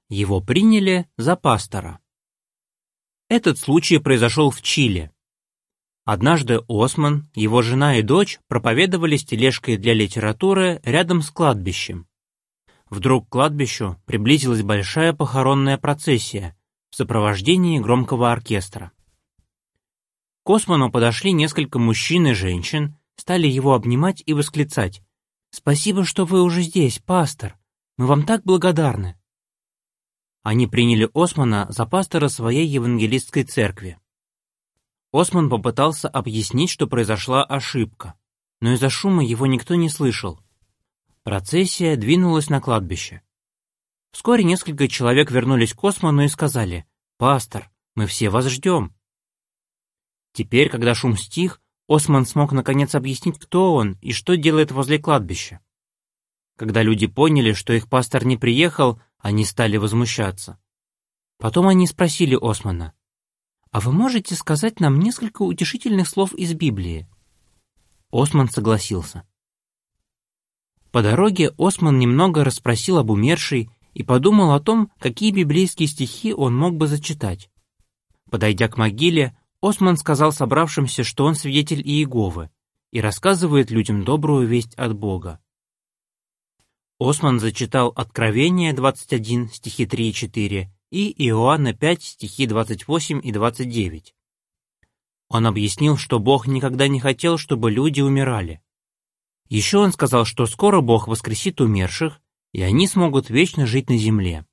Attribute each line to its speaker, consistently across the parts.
Speaker 1: Его приняли за пастора. Этот случай произошел в Чили. Однажды Осман, его жена и дочь проповедовали с тележкой для литературы рядом с кладбищем. Вдруг к кладбищу приблизилась большая похоронная процессия в сопровождении громкого оркестра. К Осману подошли несколько мужчин и женщин, стали его обнимать и восклицать: «Спасибо, что вы уже здесь, пастор! Мы вам так благодарны!» Они приняли Османа за пастора своей евангелистской церкви. Осман попытался объяснить, что произошла ошибка, но из-за шума его никто не слышал. Процессия двинулась на кладбище. Вскоре несколько человек вернулись к Осману и сказали: «Пастор, мы все вас ждем». Теперь, когда шум стих, Осман смог наконец объяснить, кто он и что делает возле кладбища. Когда люди поняли, что их пастор не приехал, они стали возмущаться. Потом они спросили Османа: «А вы можете сказать нам несколько утешительных слов из Библии?» Осман согласился. По дороге Осман немного расспросил об умершей и подумал о том, какие библейские стихи он мог бы зачитать. Подойдя к могиле, Осман сказал собравшимся, что он свидетель Иеговы и рассказывает людям добрую весть от Бога. Осман зачитал Откровение 21, стихи 3 и 4, и Иоанна 5, стихи 28 и 29. Он объяснил, что Бог никогда не хотел, чтобы люди умирали. Еще он сказал, что скоро Бог воскресит умерших, и они смогут вечно жить на земле.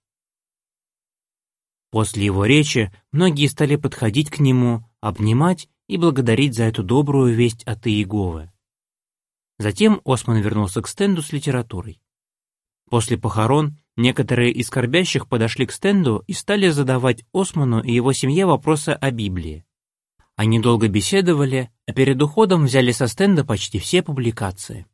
Speaker 1: После его речи многие стали подходить к нему, обнимать и благодарить за эту добрую весть от Иеговы. Затем Осман вернулся к стенду с литературой. После похорон некоторые из скорбящих подошли к стенду и стали задавать Осману и его семье вопросы о Библии. Они долго беседовали, а перед уходом взяли со стенда почти все публикации.